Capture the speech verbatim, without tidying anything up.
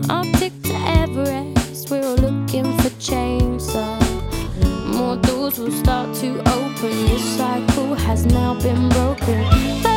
Arctic to Everest, we're all looking for change. So more doors will start to open. This cycle has now been broken.